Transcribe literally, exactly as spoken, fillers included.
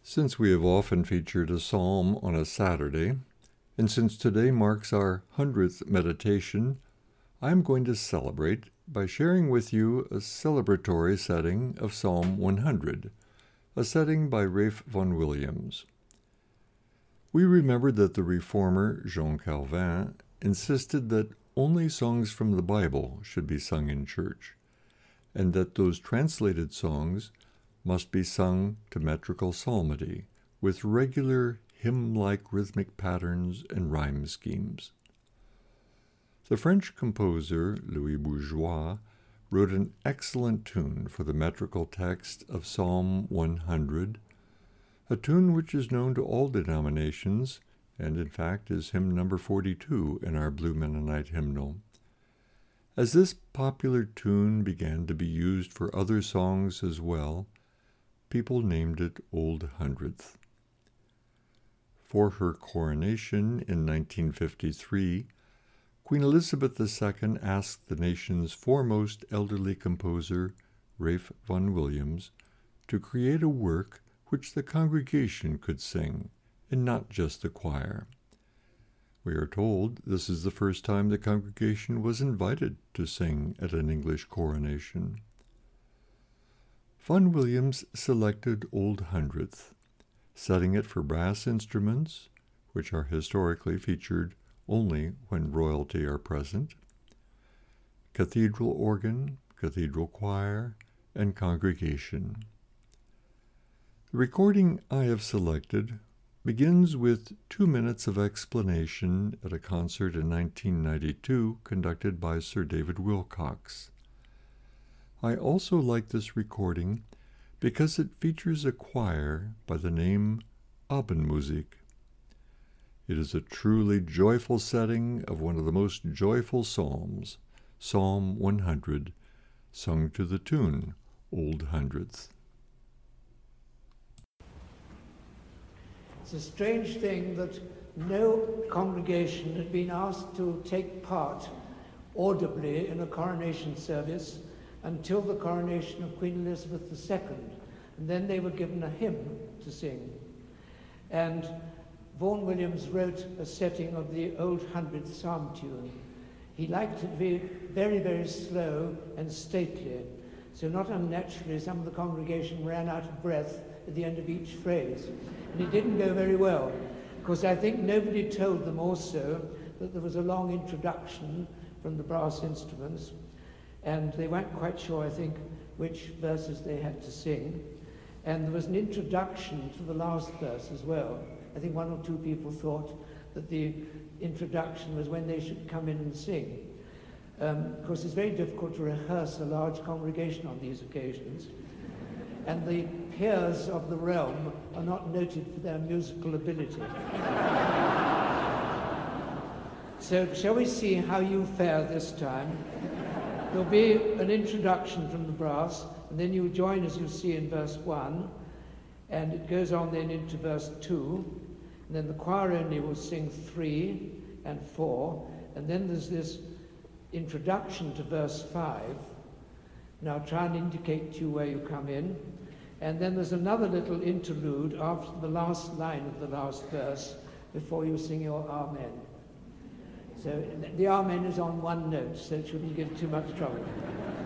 Since we have often featured a psalm on a Saturday, and since today marks our hundredth meditation, I am going to celebrate by sharing with you a celebratory setting of Psalm one hundred, a setting by Ralph Vaughan Williams. We remember that the reformer Jean Calvin insisted that only songs from the Bible should be sung in church, and that those translated songs must be sung to metrical psalmody, with regular hymn-like rhythmic patterns and rhyme schemes. The French composer Louis Bourgeois wrote an excellent tune for the metrical text of Psalm one hundred, a tune which is known to all denominations, and in fact is hymn number forty-two in our Blue Mennonite hymnal. As this popular tune began to be used for other songs as well, people named it Old Hundredth. For her coronation in nineteen fifty-three, Queen Elizabeth the Second asked the nation's foremost elderly composer, Ralph Vaughan Williams, to create a work which the congregation could sing, and not just the choir. We are told this is the first time the congregation was invited to sing at an English coronation. Vaughan Williams selected Old Hundredth, setting it for brass instruments, which are historically featured only when royalty are present, cathedral organ, cathedral choir, and congregation. The recording I have selected begins with two minutes of explanation at a concert in nineteen ninety-two conducted by Sir David Wilcox. I also like this recording because it features a choir by the name Abendmusik. It is a truly joyful setting of one of the most joyful psalms, Psalm one hundred, sung to the tune Old Hundredth. It's a strange thing that no congregation had been asked to take part audibly in a coronation service until the coronation of Queen Elizabeth the Second, and then they were given a hymn to sing. And Vaughan Williams wrote a setting of the Old Hundredth psalm tune. He liked it to be very, very slow and stately, so not unnaturally some of the congregation ran out of breath at the end of each phrase, and it didn't go very well, because I think nobody told them also that there was a long introduction from the brass instruments, and they weren't quite sure, I think, which verses they had to sing. And there was an introduction to the last verse as well. I think one or two people thought that the introduction was when they should come in and sing. Um, of course, it's very difficult to rehearse a large congregation on these occasions. And the peers of the realm are not noted for their musical ability. So shall we see how you fare this time? There'll be an introduction from the brass, and then you join, as you see in verse one, and it goes on then into verse two, and then the choir only will sing three and four, and then there's this introduction to verse five. Now I'll try and indicate to you where you come in, and then there's another little interlude after the last line of the last verse before you sing your Amen. So the Amen is on one note, so it shouldn't give too much trouble.